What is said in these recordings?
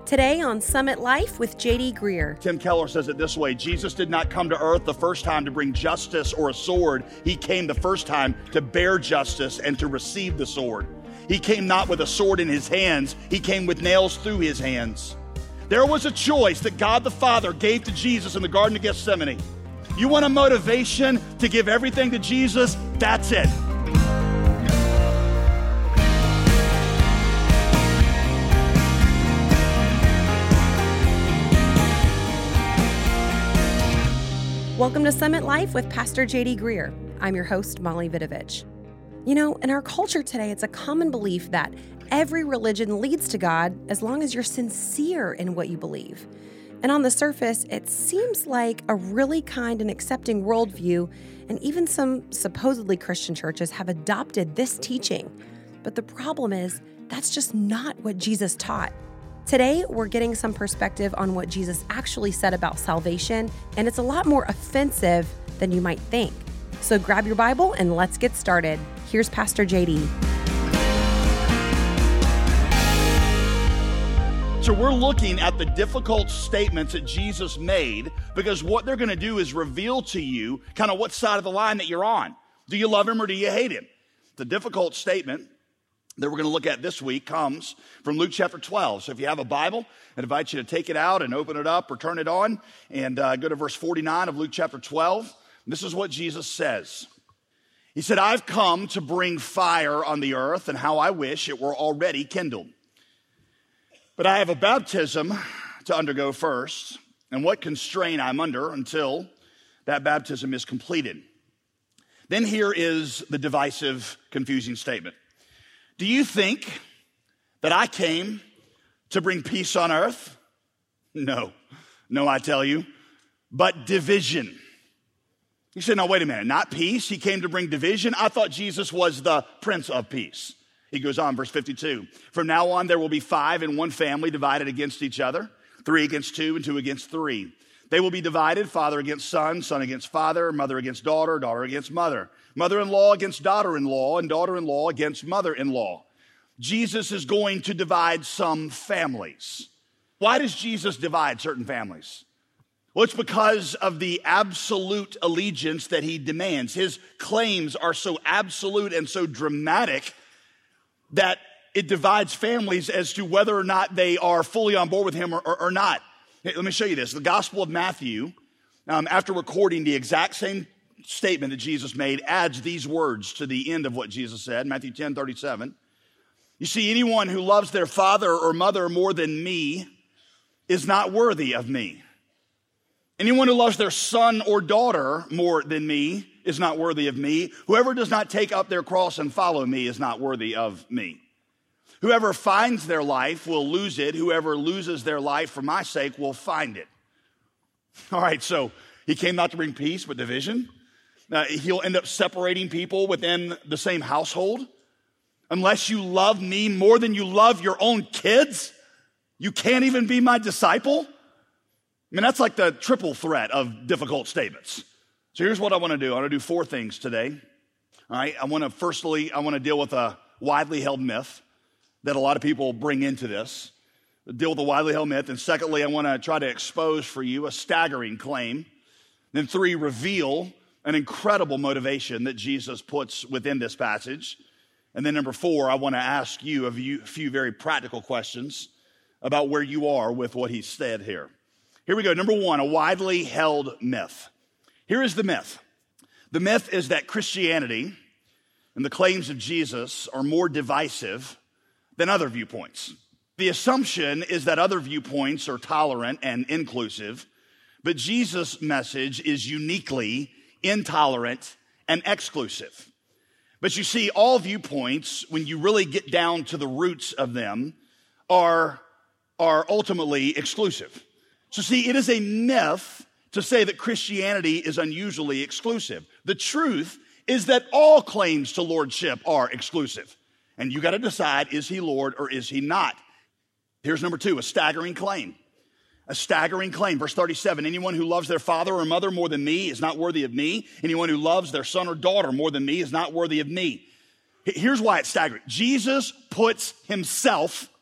Today on Summit Life with J.D. Greear. Tim Keller says it this way: Jesus did not come to earth the first time to bring justice or a sword. He came the first time to bear justice and to receive the sword. He came not with a sword in his hands. He came with nails through his hands. There was a choice that God the Father gave to Jesus in the Garden of Gethsemane. You want a motivation to give everything to Jesus? That's it. Welcome to Summit Life with Pastor J.D. Greear. I'm your host, Molly Vidovich. You know, in our culture today, it's a common belief that every religion leads to God as long as you're sincere in what you believe. And on the surface, it seems like a really kind and accepting worldview, and even some supposedly Christian churches have adopted this teaching. But the problem is, that's just not what Jesus taught. Today, we're getting some perspective on what Jesus actually said about salvation, and it's a lot more offensive than you might think. So grab your Bible and let's get started. Here's Pastor JD. So we're looking at the difficult statements that Jesus made, because what they're going to do is reveal to you kind of what side of the line that you're on. Do you love him or do you hate him? The difficult statement that we're going to look at this week comes from Luke chapter 12. So if you have a Bible, I'd invite you to take it out and open it up or turn it on and go to verse 49 of Luke chapter 12. This is what Jesus says. He said, "I've come to bring fire on the earth, and how I wish it were already kindled. But I have a baptism to undergo first, and what constraint I'm under until that baptism is completed." Then here is the divisive, confusing statement. Do you think that I came to bring peace on earth? No, I tell you, but division. You say, no, wait a minute, not peace? He came to bring division? I thought Jesus was the Prince of Peace. He goes on, verse 52. "From now on, there will be 5 in one family divided against each other, 3 against 2 and 2 against 3. They will be divided, father against son, son against father, mother against daughter, daughter against mother, mother-in-law against daughter-in-law, and daughter-in-law against mother-in-law." Jesus is going to divide some families. Why does Jesus divide certain families? Well, it's because of the absolute allegiance that he demands. His claims are so absolute and so dramatic that it divides families as to whether or not they are fully on board with him or not. Hey, let me show you this. The Gospel of Matthew, after recording the exact same statement that Jesus made, adds these words to the end of what Jesus said, Matthew 10:37. "You see, anyone who loves their father or mother more than me is not worthy of me. Anyone who loves their son or daughter more than me is not worthy of me. Whoever does not take up their cross and follow me is not worthy of me. Whoever finds their life will lose it. Whoever loses their life for my sake will find it." All right, so he came not to bring peace, but division. He'll end up separating people within the same household. Unless you love me more than you love your own kids, you can't even be my disciple. I mean, that's like the triple threat of difficult statements. So here's what I want to do. I want to do 4 things today. All right, I want to deal with a widely held myth that a lot of people bring into this. Deal with a widely held myth. And secondly, I want to try to expose for you a staggering claim. Then 3, reveal an incredible motivation that Jesus puts within this passage. And then number 4, I want to ask you a few very practical questions about where you are with what he said here. Here we go. Number 1, a widely held myth. Here is the myth. The myth is that Christianity and the claims of Jesus are more divisive than other viewpoints. The assumption is that other viewpoints are tolerant and inclusive, but Jesus' message is uniquely intolerant and exclusive. But you see, all viewpoints, when you really get down to the roots of them, are ultimately exclusive. So see, it is a myth to say that Christianity is unusually exclusive. The truth is that all claims to lordship are exclusive. And you got to decide, is he Lord or is he not? Here's number 2, a staggering claim. A staggering claim. Verse 37, "Anyone who loves their father or mother more than me is not worthy of me. Anyone who loves their son or daughter more than me is not worthy of me." Here's why it's staggering. Jesus puts himself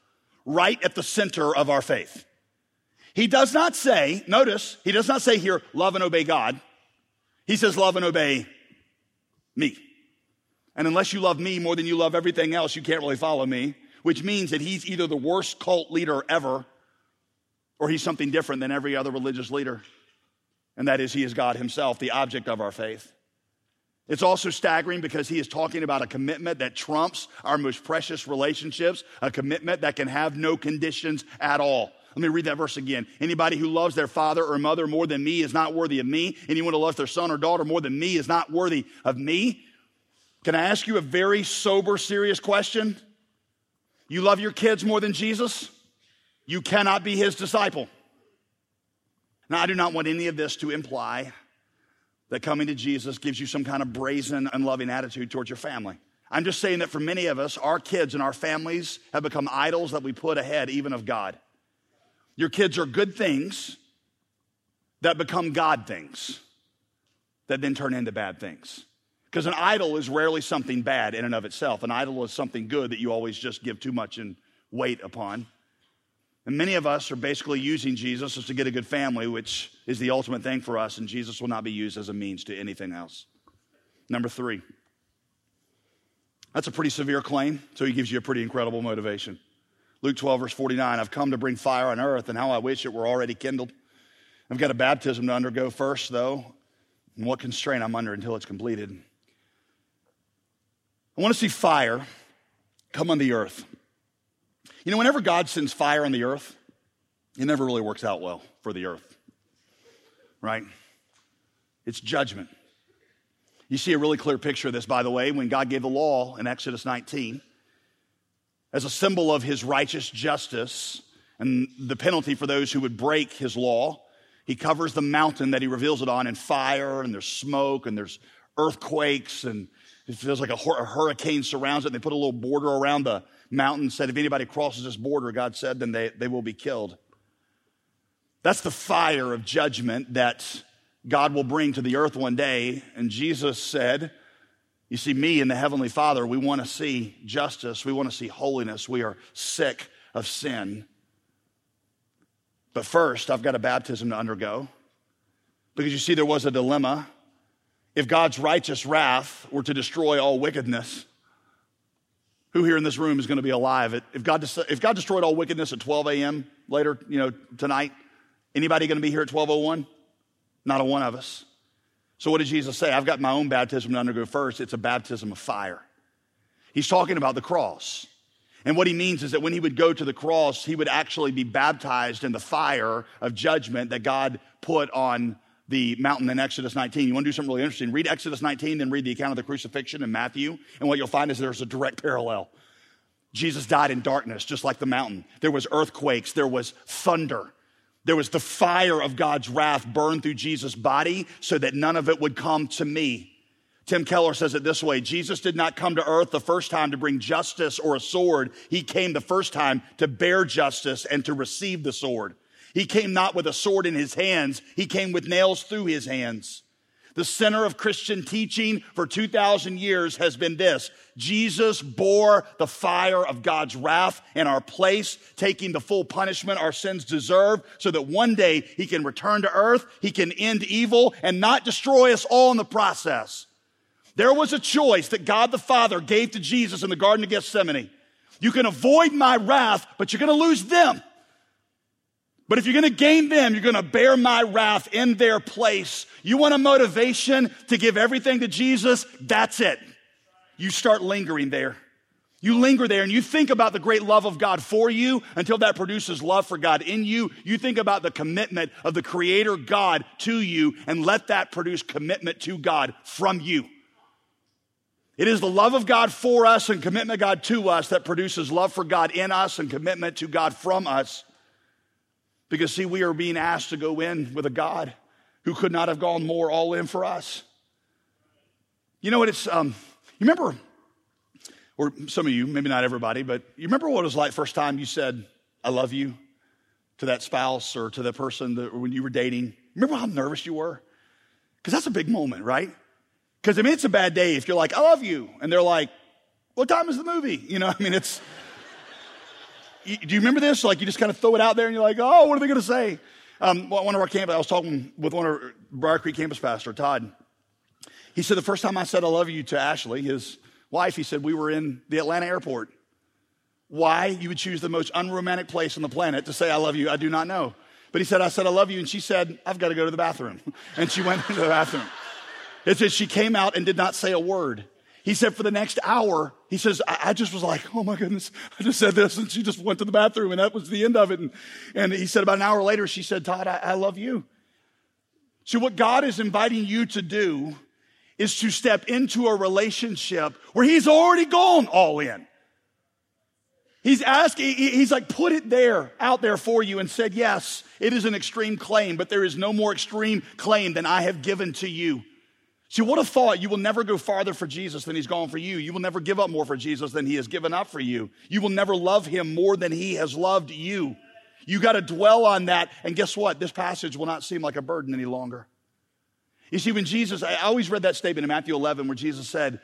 right at the center of our faith. He does not say, notice, he does not say here, love and obey God. He says, love and obey me. And unless you love me more than you love everything else, you can't really follow me, which means that he's either the worst cult leader ever, or he's something different than every other religious leader. And that is, he is God himself, the object of our faith. It's also staggering because he is talking about a commitment that trumps our most precious relationships, a commitment that can have no conditions at all. Let me read that verse again. Anybody who loves their father or mother more than me is not worthy of me. Anyone who loves their son or daughter more than me is not worthy of me. Can I ask you a very sober, serious question? You love your kids more than Jesus? You cannot be his disciple. Now, I do not want any of this to imply that coming to Jesus gives you some kind of brazen, unloving attitude towards your family. I'm just saying that for many of us, our kids and our families have become idols that we put ahead even of God. Your kids are good things that become God things that then turn into bad things. Because an idol is rarely something bad in and of itself. An idol is something good that you always just give too much in weight upon. And many of us are basically using Jesus as to get a good family, which is the ultimate thing for us, and Jesus will not be used as a means to anything else. Number 3. That's a pretty severe claim, so he gives you a pretty incredible motivation. Luke 12, verse 49, I've come to bring fire on earth, and how I wish it were already kindled. I've got a baptism to undergo first, though, and what constraint I'm under until it's completed. I want to see fire come on the earth. You know, whenever God sends fire on the earth, it never really works out well for the earth, right? It's judgment. You see a really clear picture of this, by the way, when God gave the law in Exodus 19 as a symbol of his righteous justice and the penalty for those who would break his law. He covers the mountain that he reveals it on in fire, and there's smoke, and there's earthquakes, and it feels like a hurricane surrounds it, and they put a little border around the mountain, said if anybody crosses this border, God said, then they will be killed. That's the fire of judgment that God will bring to the earth one day. And Jesus said, you see, me and the Heavenly Father, we want to see justice. We want to see holiness. We are sick of sin. But first, I've got a baptism to undergo. Because you see, there was a dilemma. If God's righteous wrath were to destroy all wickedness, who here in this room is going to be alive? If God destroyed all wickedness at 12 a.m. later, tonight, anybody going to be here at 12:01? Not a one of us. So what did Jesus say? I've got my own baptism to undergo first. It's a baptism of fire. He's talking about the cross. And what he means is that when he would go to the cross, he would actually be baptized in the fire of judgment that God put on the mountain in Exodus 19. You want to do something really interesting? Read Exodus 19, then read the account of the crucifixion in Matthew. And what you'll find is there's a direct parallel. Jesus died in darkness, just like the mountain. There was earthquakes. There was thunder. There was the fire of God's wrath burned through Jesus' body so that none of it would come to me. Tim Keller says it this way: Jesus did not come to earth the first time to bring justice or a sword. He came the first time to bear justice and to receive the sword. He came not with a sword in his hands. He came with nails through his hands. The center of Christian teaching for 2,000 years has been this: Jesus bore the fire of God's wrath in our place, taking the full punishment our sins deserve, so that one day he can return to earth, he can end evil, and not destroy us all in the process. There was a choice that God the Father gave to Jesus in the Garden of Gethsemane. You can avoid my wrath, but you're going to lose them. But if you're going to gain them, you're going to bear my wrath in their place. You want a motivation to give everything to Jesus? That's it. You start lingering there. You linger there and you think about the great love of God for you until that produces love for God in you. You think about the commitment of the Creator God to you and let that produce commitment to God from you. It is the love of God for us and commitment of God to us that produces love for God in us and commitment to God from us. Because, see, we are being asked to go in with a God who could not have gone more all in for us. You know what it's, you remember, or some of you, maybe not everybody, but you remember what it was like first time you said, I love you, to that spouse or to the person that when you were dating? Remember how nervous you were? Because that's a big moment, right? Because, it's a bad day if you're like, I love you. And they're like, what time is the movie? It's do you remember this? Like you just kind of throw it out there and you're like, oh, what are they going to say? One of our campus, I was talking with one of our Briar Creek campus pastor, Todd. He said the first time I said I love you to Ashley, his wife, he said we were in the Atlanta airport. Why you would choose the most unromantic place on the planet to say I love you, I do not know. But he said, I said I love you, and she said, I've got to go to the bathroom. And she went to the bathroom. It said she came out and did not say a word. He said for the next hour, he says, I just was like, oh my goodness, I just said this, and she just went to the bathroom, and that was the end of it. And he said about an hour later, she said, Todd, I love you. So what God is inviting you to do is to step into a relationship where he's already gone all in. He's asking, he's like, put it there, out there for you and said, yes, it is an extreme claim, but there is no more extreme claim than I have given to you. See, what a thought. You will never go farther for Jesus than he's gone for you. You will never give up more for Jesus than he has given up for you. You will never love him more than he has loved you. You got to dwell on that. And guess what? This passage will not seem like a burden any longer. You see, when Jesus, I always read that statement in Matthew 11 where Jesus said,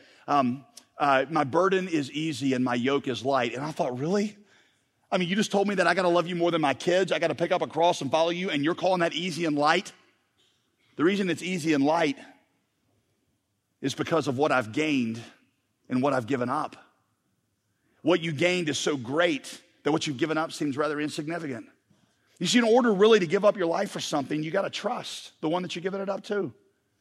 my burden is easy and my yoke is light. And I thought, really? I mean, you just told me that I got to love you more than my kids. I got to pick up a cross and follow you. And you're calling that easy and light? The reason it's easy and light is because of what I've gained and what I've given up. What you gained is so great that what you've given up seems rather insignificant. You see, in order really to give up your life for something, you got to trust the one that you're giving it up to.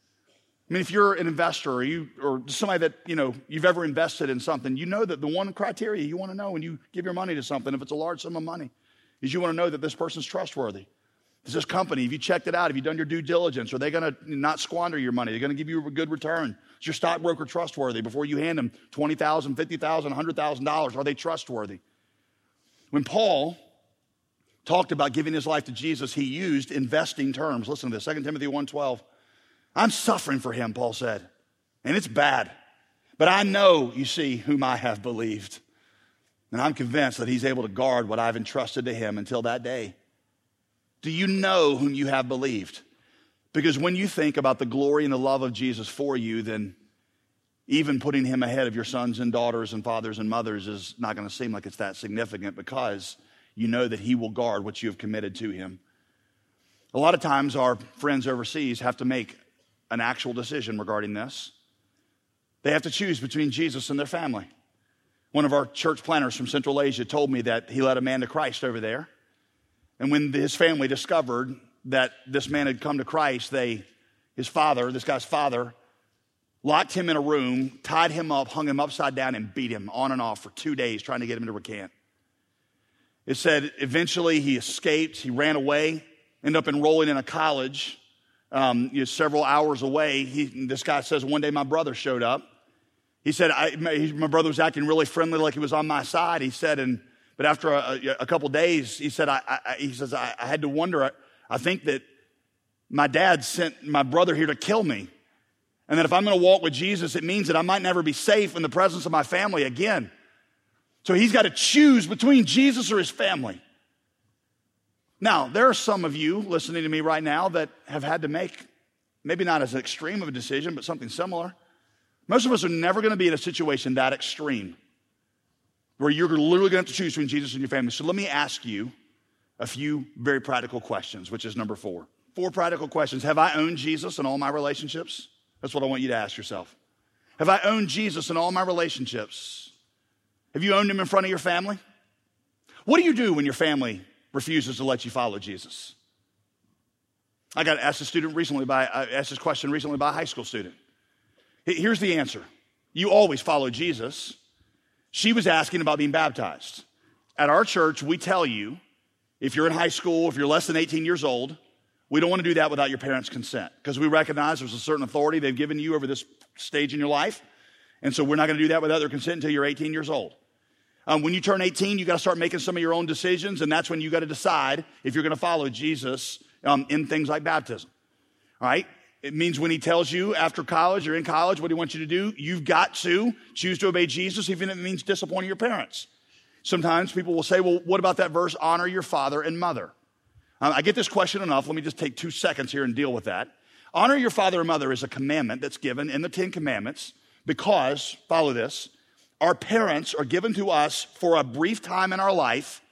I mean, if you're an investor or somebody that, you've ever invested in something, you know that the one criteria you want to know when you give your money to something, if it's a large sum of money, is you want to know that this person's trustworthy. Is this company, have you checked it out? Have you done your due diligence? Are they going to not squander your money? They're going to give you a good return. Is your stockbroker trustworthy? Before you hand them $20,000, $50,000, $100,000, are they trustworthy? When Paul talked about giving his life to Jesus, he used investing terms. Listen to this, 2 Timothy 1:12. I'm suffering for him, Paul said, and it's bad. But I know, you see, whom I have believed. And I'm convinced that he's able to guard what I've entrusted to him until that day. Do you know whom you have believed? Because when you think about the glory and the love of Jesus for you, then even putting him ahead of your sons and daughters and fathers and mothers is not going to seem like it's that significant because you know that he will guard what you have committed to him. A lot of times our friends overseas have to make an actual decision regarding this. They have to choose between Jesus and their family. One of our church planners from Central Asia told me that he led a man to Christ over there. And when his family discovered that this man had come to Christ, this guy's father, locked him in a room, tied him up, hung him upside down, and beat him on and off for 2 days trying to get him to recant. It said eventually he escaped, he ran away, ended up enrolling in a college several hours away. This guy says, one day my brother showed up. He said, my brother was acting really friendly like he was on my side. He said, but after a couple days, he said, I had to wonder, I think that my dad sent my brother here to kill me. And that if I'm going to walk with Jesus, it means that I might never be safe in the presence of my family again. So he's got to choose between Jesus or his family. Now, there are some of you listening to me right now that have had to make, maybe not as extreme of a decision, but something similar. Most of us are never going to be in a situation that extreme where you're literally going to have to choose between Jesus and your family. So let me ask you a few very practical questions, which is number 4. 4 practical questions. Have I owned Jesus in all my relationships? That's what I want you to ask yourself. Have I owned Jesus in all my relationships? Have you owned him in front of your family? What do you do when your family refuses to let you follow Jesus? I got asked this question recently by a high school student. Here's the answer. You always follow Jesus. She was asking about being baptized. At our church, we tell you, if you're in high school, if you're less than 18 years old, we don't want to do that without your parents' consent because we recognize there's a certain authority they've given you over this stage in your life. And so we're not going to do that without their consent until you're 18 years old. When you turn 18, you got to start making some of your own decisions, and that's when you got to decide if you're going to follow Jesus in things like baptism. All right? It means when he tells you after college or in college what he wants you to do, you've got to choose to obey Jesus, even if it means disappointing your parents. Sometimes people will say, well, what about that verse, honor your father and mother? I get this question enough. Let me just take 2 seconds here and deal with that. Honor your father and mother is a commandment that's given in the 10 Commandments because, follow this, our parents are given to us for a brief time in our life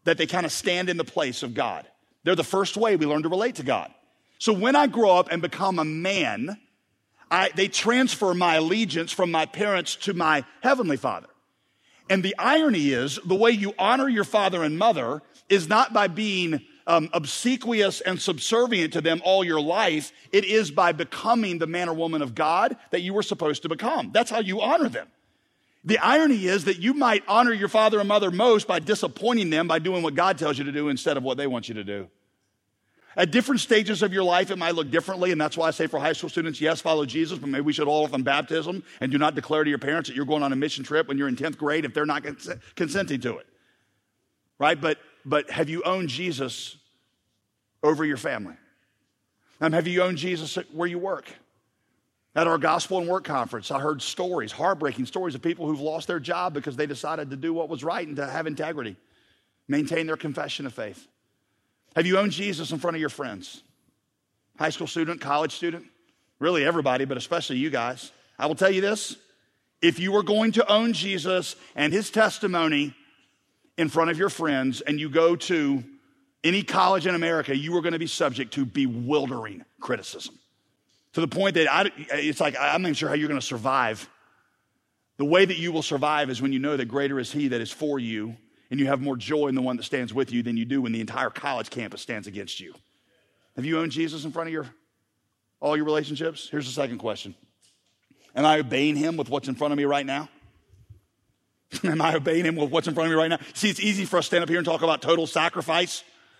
that they kind of stand in the place of God. They're the first way we learn to relate to God. So when I grow up and become a man, they transfer my allegiance from my parents to my heavenly Father. And the irony is, the way you honor your father and mother is not by being obsequious and subservient to them all your life. It is by becoming the man or woman of God that you were supposed to become. That's how you honor them. The irony is that you might honor your father and mother most by disappointing them by doing what God tells you to do instead of what they want you to do. At different stages of your life, it might look differently, and that's why I say for high school students, yes, follow Jesus, but maybe we should hold off on baptism and do not declare to your parents that you're going on a mission trip when you're in 10th grade if they're not consenting to it, right? But have you owned Jesus over your family? Have you owned Jesus where you work? At our Gospel and Work Conference, I heard stories, heartbreaking stories of people who've lost their job because they decided to do what was right and to have integrity, maintain their confession of faith. Have you owned Jesus in front of your friends? High school student, college student, really everybody, but especially you guys. I will tell you this, if you are going to own Jesus and his testimony in front of your friends and you go to any college in America, you are going to be subject to bewildering criticism. To the point that it's like, I'm not even sure how you're going to survive. The way that you will survive is when you know that greater is he that is for you, and you have more joy in the one that stands with you than you do when the entire college campus stands against you. Have you owned Jesus in front of all your relationships? Here's the second question. Am I obeying him with what's in front of me right now? Am I obeying him with what's in front of me right now? See, it's easy for us to stand up here and talk about total sacrifice.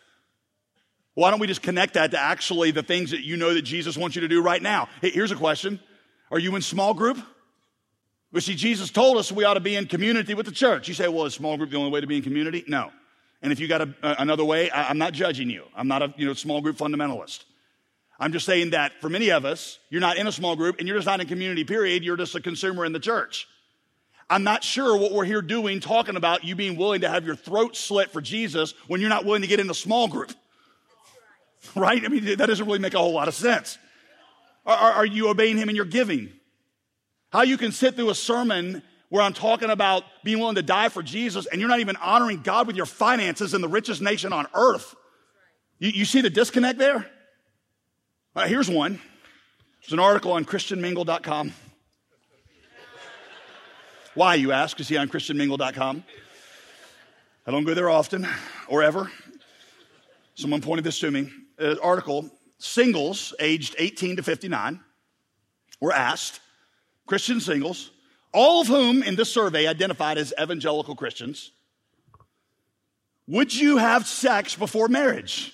Why don't we just connect that to actually the things that you know that Jesus wants you to do right now? Hey, here's a question. Are you in small group? Well, see, Jesus told us we ought to be in community with the church. You say, well, is small group the only way to be in community? No. And if you got another way, I'm not judging you. I'm not a small group fundamentalist. I'm just saying that for many of us, you're not in a small group and you're just not in community, period. You're just a consumer in the church. I'm not sure what we're here doing, talking about you being willing to have your throat slit for Jesus when you're not willing to get in a small group. Right? I mean, that doesn't really make a whole lot of sense. Are you obeying him in your giving? How you can sit through a sermon where I'm talking about being willing to die for Jesus and you're not even honoring God with your finances in the richest nation on earth. You see the disconnect there? Here's one. There's an article on ChristianMingle.com. Why, you ask? Is he on ChristianMingle.com? I don't go there often or ever. Someone pointed this to me. An article, singles aged 18 to 59 were asked, Christian singles, all of whom in this survey identified as evangelical Christians, would you have sex before marriage?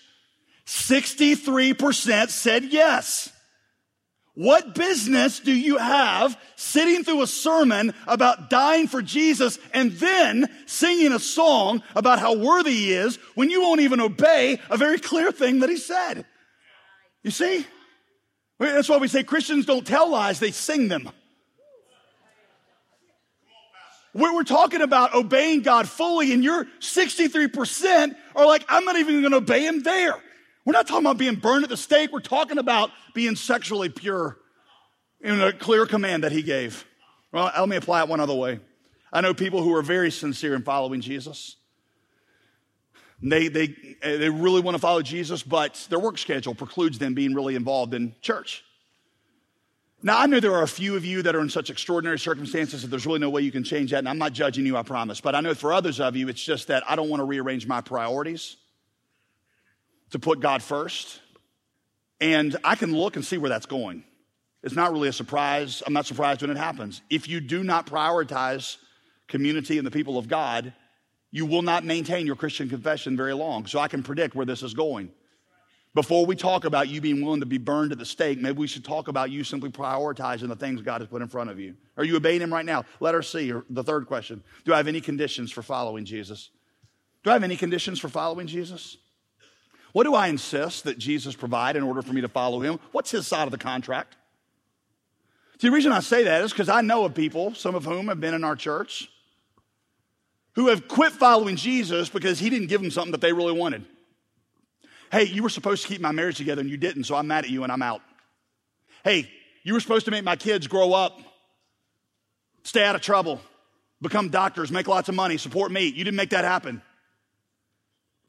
63% said yes. What business do you have sitting through a sermon about dying for Jesus and then singing a song about how worthy he is when you won't even obey a very clear thing that he said? You see? That's why we say Christians don't tell lies, they sing them. We're talking about obeying God fully, and your 63% are like, I'm not even going to obey him there. We're not talking about being burned at the stake. We're talking about being sexually pure in a clear command that he gave. Well, let me apply it one other way. I know people who are very sincere in following Jesus. They really want to follow Jesus, but their work schedule precludes them being really involved in church. Now, I know there are a few of you that are in such extraordinary circumstances that there's really no way you can change that, and I'm not judging you, I promise. But I know for others of you, it's just that I don't want to rearrange my priorities to put God first. And I can look and see where that's going. It's not really a surprise. I'm not surprised when it happens. If you do not prioritize community and the people of God, you will not maintain your Christian confession very long. So I can predict where this is going. Before we talk about you being willing to be burned at the stake, maybe we should talk about you simply prioritizing the things God has put in front of you. Are you obeying him right now? Letter C, or the third question. Do I have any conditions for following Jesus? Do I have any conditions for following Jesus? What do I insist that Jesus provide in order for me to follow him? What's his side of the contract? See, the reason I say that is because I know of people, some of whom have been in our church, who have quit following Jesus because he didn't give them something that they really wanted. Hey, you were supposed to keep my marriage together and you didn't, so I'm mad at you and I'm out. Hey, you were supposed to make my kids grow up, stay out of trouble, become doctors, make lots of money, support me. You didn't make that happen.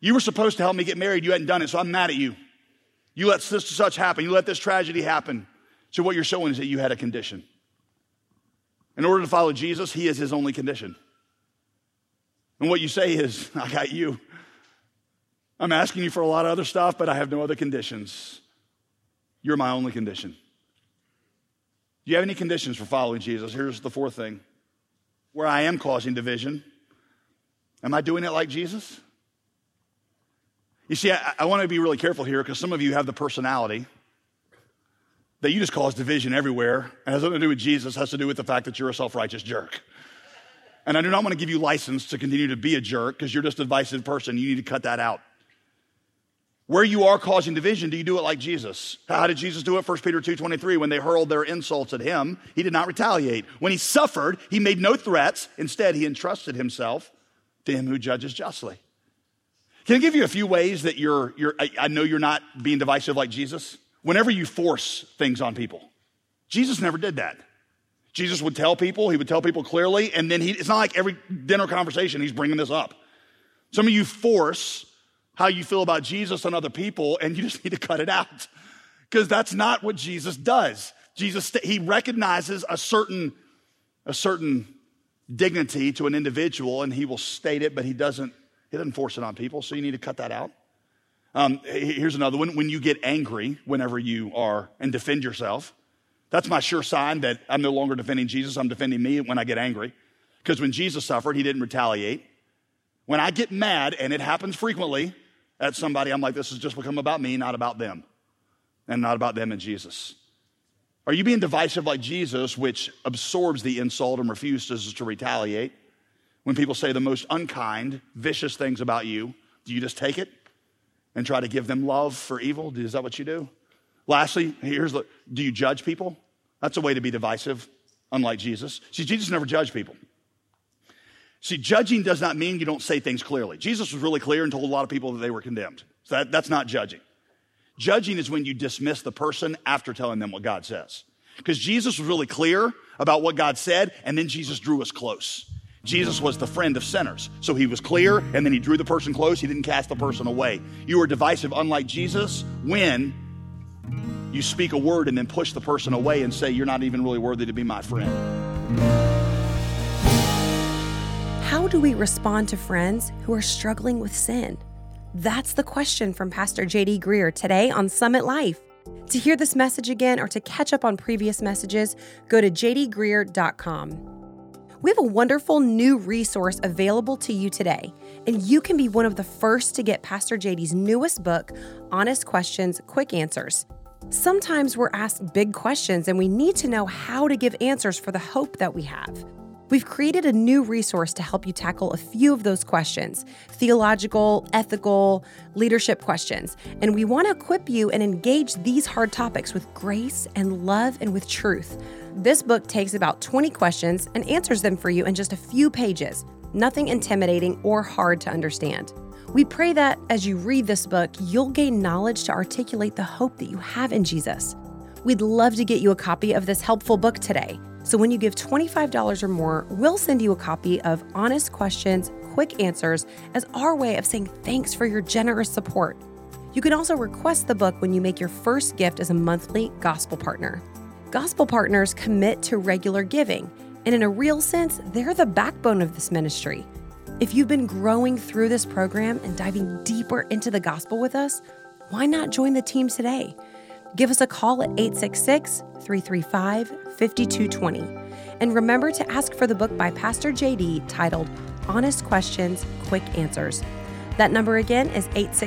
You were supposed to help me get married. You hadn't done it, so I'm mad at you. You let this such happen. You let this tragedy happen. So what you're showing is that you had a condition. In order to follow Jesus, he is his only condition. And what you say is, I got you. I'm asking you for a lot of other stuff, but I have no other conditions. You're my only condition. Do you have any conditions for following Jesus? Here's the fourth thing. Where I am causing division, am I doing it like Jesus? You see, I want to be really careful here because some of you have the personality that you just cause division everywhere. It has nothing to do with Jesus. It has to do with the fact that you're a self-righteous jerk. And I do not want to give you license to continue to be a jerk because you're just a divisive person. You need to cut that out. Where you are causing division, do you do it like Jesus? How did Jesus do it? 1 Peter 2:23, when they hurled their insults at him, he did not retaliate. When he suffered, he made no threats. Instead, he entrusted himself to him who judges justly. Can I give you a few ways that I know you're not being divisive like Jesus? Whenever you force things on people. Jesus never did that. Jesus would tell people, he would tell people clearly, and then it's not like every dinner conversation he's bringing this up. Some of you force how you feel about Jesus on other people, and you just need to cut it out because that's not what Jesus does. He recognizes a certain dignity to an individual, and he will state it, but he doesn't force it on people, so you need to cut that out. Here's another one. When you get angry whenever you are and defend yourself, that's my sure sign that I'm no longer defending Jesus, I'm defending me when I get angry. Because when Jesus suffered, he didn't retaliate. When I get mad, and it happens frequently at somebody, I'm like, this has just become about me, not about them. And not about them and Jesus. Are you being divisive like Jesus, which absorbs the insult and refuses to retaliate? When people say the most unkind, vicious things about you, do you just take it and try to give them love for evil? Is that what you do? Lastly, do you judge people? That's a way to be divisive, unlike Jesus. See, Jesus never judged people. See, judging does not mean you don't say things clearly. Jesus was really clear and told a lot of people that they were condemned. So that's not judging. Judging is when you dismiss the person after telling them what God says. Because Jesus was really clear about what God said, and then Jesus drew us close. Jesus was the friend of sinners. So he was clear, and then he drew the person close. He didn't cast the person away. You are divisive, unlike Jesus, when you speak a word and then push the person away and say, you're not even really worthy to be my friend. How do we respond to friends who are struggling with sin? That's the question from Pastor J.D. Greear today on Summit Life. To hear this message again or to catch up on previous messages, go to jdgreear.com. We have a wonderful new resource available to you today, and you can be one of the first to get Pastor JD's newest book, Honest Questions, Quick Answers. Sometimes we're asked big questions and we need to know how to give answers for the hope that we have. We've created a new resource to help you tackle a few of those questions, theological, ethical, leadership questions, and we want to equip you and engage these hard topics with grace and love and with truth. This book takes about 20 questions and answers them for you in just a few pages, nothing intimidating or hard to understand. We pray that as you read this book, you'll gain knowledge to articulate the hope that you have in Jesus. We'd love to get you a copy of this helpful book today. So when you give $25 or more, we'll send you a copy of Honest Questions, Quick Answers as our way of saying thanks for your generous support. You can also request the book when you make your first gift as a monthly gospel partner. Gospel partners commit to regular giving, and in a real sense, they're the backbone of this ministry. If you've been growing through this program and diving deeper into the gospel with us, why not join the team today? Give us a call at 866-335-5220. And remember to ask for the book by Pastor JD titled Honest Questions, Quick Answers. That number again is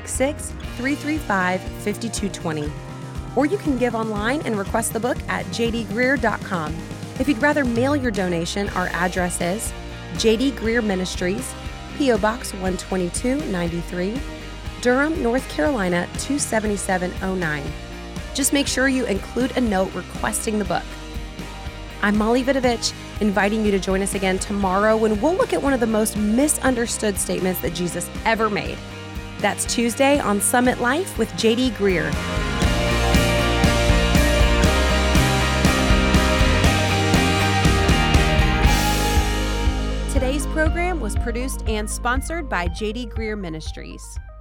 866-335-5220. Or you can give online and request the book at jdgreear.com. If you'd rather mail your donation, our address is J.D. Greear Ministries, P.O. Box 12293, Durham, North Carolina 27709. Just make sure you include a note requesting the book. I'm Molly Vidovich, inviting you to join us again tomorrow when we'll look at one of the most misunderstood statements that Jesus ever made. That's Tuesday on Summit Life with J.D. Greear. Today's program was produced and sponsored by J.D. Greear Ministries.